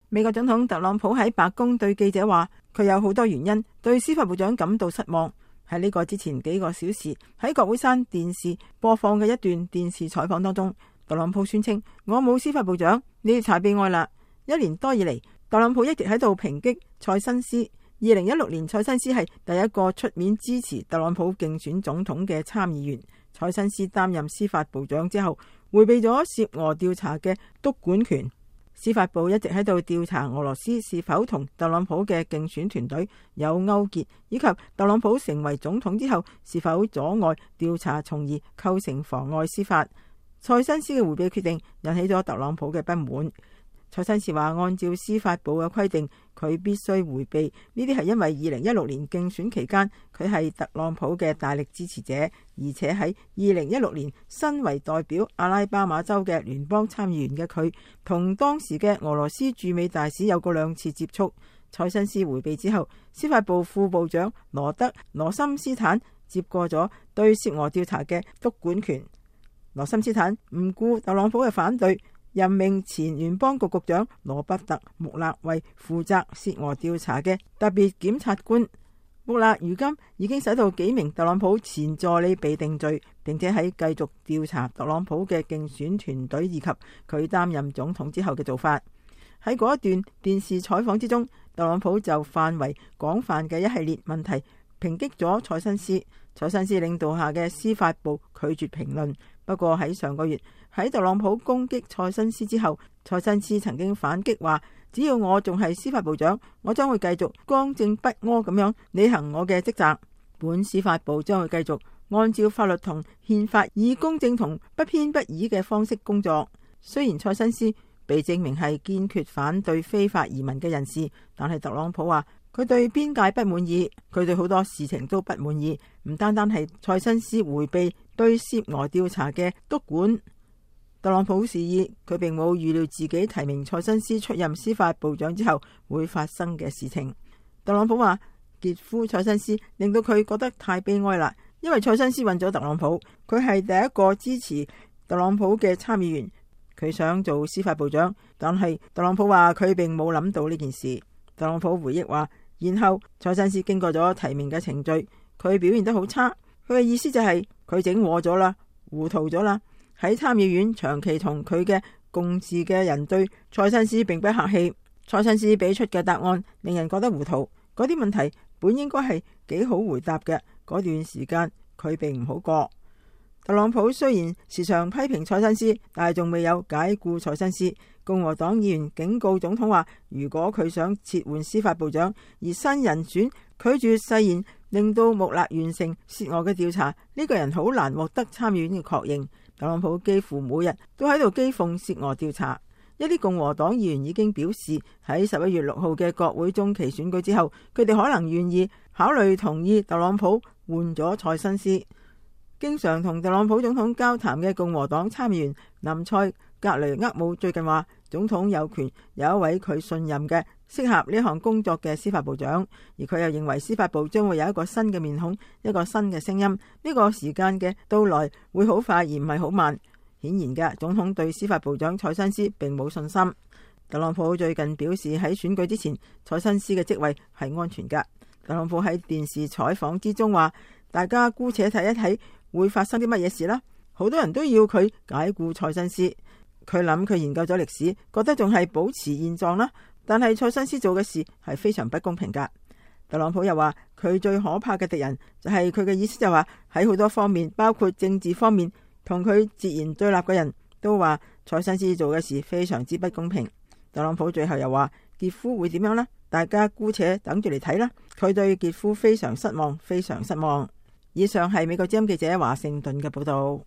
美國總統特朗普喺白宮對記者話，佢有好多原因對司法部長感到失望。喺呢個之前幾個小時喺國會山電視播放嘅一段電視採訪當中，特朗普宣稱：我冇司法部長，你要查悲哀啦。1年多以嚟，特朗普一直喺度抨擊塞辛斯。2016年，塞辛斯係第一個出面支持特朗普競選總統嘅參議員。塞辛斯擔任司法部長之後，迴避咗涉俄調查嘅督管權。司法部一直喺度調查俄羅斯是否同特朗普嘅競選團隊有勾結，以及特朗普成為總統之後是否阻礙調查，從而構成妨礙司法。塞辛斯嘅迴避決定引起咗特朗普嘅不滿。塞辛斯話，按照司法部嘅規定，佢必須迴避呢啲係因為2016年競選期間佢係特朗普嘅大力支持者，而且喺2016年身為代表阿拉巴馬州嘅聯邦參議員嘅佢，同當時嘅俄羅斯駐美大使有過2次接觸。塞辛斯迴避之後，司法部副部長羅森斯坦接過咗對涉俄調查嘅督管權。羅森斯坦唔顧特朗普嘅反對，任命前聯邦局局長羅伯特·穆勒為負責涉俄調查嘅特別檢察官。穆勒如今已經使到幾名特朗普前助理被定罪，並且喺繼續調查特朗普嘅競選團隊以及佢擔任總統之後嘅做法。喺嗰一段電視採訪之中，特朗普就範圍廣泛嘅一系列問題抨擊咗塞辛斯。塞辛斯領導下嘅司法部拒絕評論。不過喺上個月，喺特朗普攻擊塞辛斯之後，塞辛斯曾經反擊話，只要我仲係司法部長，我將會繼續剛正不阿咁樣履行我嘅職責。本司法部將會繼續按照法律同憲法，以公正同不偏不倚嘅方式工作。雖然塞辛斯被證明係堅決反對非法移民嘅人士，但係特朗普話佢對邊界不滿意，佢對好多事情都不滿意，唔單單係塞辛斯迴避對涉俄調查嘅督管。特朗普示意佢並冇預料自己提名塞辛斯出任司法部長之後會發生嘅事情。特朗普話傑夫塞辛斯令到佢覺得太悲哀啦，因為塞辛斯揾咗特朗普，佢係第一個支持特朗普嘅參議員，佢想做司法部長，但係特朗普話佢並冇諗到呢件事。特朗普回憶話，然後塞辛斯經過咗提名嘅程序，佢表現得好差，佢嘅意思就係佢整禍咗啦，糊塗咗啦。喺參議院長期同佢嘅共事嘅人對塞辛斯並不客氣，塞辛斯俾出嘅答案令人覺得糊塗，嗰啲問題本應該係幾好回答嘅，嗰段時間佢並唔好過。特朗普雖然時常批評塞辛斯，但係仲未有解雇塞辛斯。共和黨議員警告總統話，如果佢想撤換司法部長，而新人選拒絕誓言令到穆勒完成涉俄嘅調查，呢個人好難獲得參議院嘅確認。特朗普幾乎每日都喺度譏諷涉俄調查。一啲共和黨議員已經表示，喺11月6號嘅國會中期選舉之後，佢哋可能願意考慮同意特朗普換咗塞辛斯。經常同特朗普總統交談嘅共和黨參議員林塞格雷厄姆最近話，總統有權有一位佢信任嘅適合呢項工作嘅司法部長，而佢又認為司法部將會有一個新嘅面孔，一個新嘅聲音。呢個時間嘅到來會好快而唔係好慢。顯然嘅，總統對司法部長塞辛斯並冇信心。特朗普最近表示喺選舉之前，塞辛斯嘅職位係安全㗎。特朗普喺電視採訪之中話，大家姑且睇一睇會發生啲乜嘢事啦。好多人都要佢解雇塞辛斯，佢諗佢研究咗歷史，覺得仲係保持現狀啦。但係塞辛斯做嘅事係非常不公平㗎。特朗普又話佢最可怕嘅敵人就係佢嘅意思，就話喺好多方面，包括政治方面，同佢截然對立嘅人都話塞辛斯做嘅事非常之不公平。特朗普最後又話傑夫會點樣呢？大家姑且等住嚟睇啦。佢對傑夫非常失望，非常失望。以上係美國之音記者華盛頓嘅報道。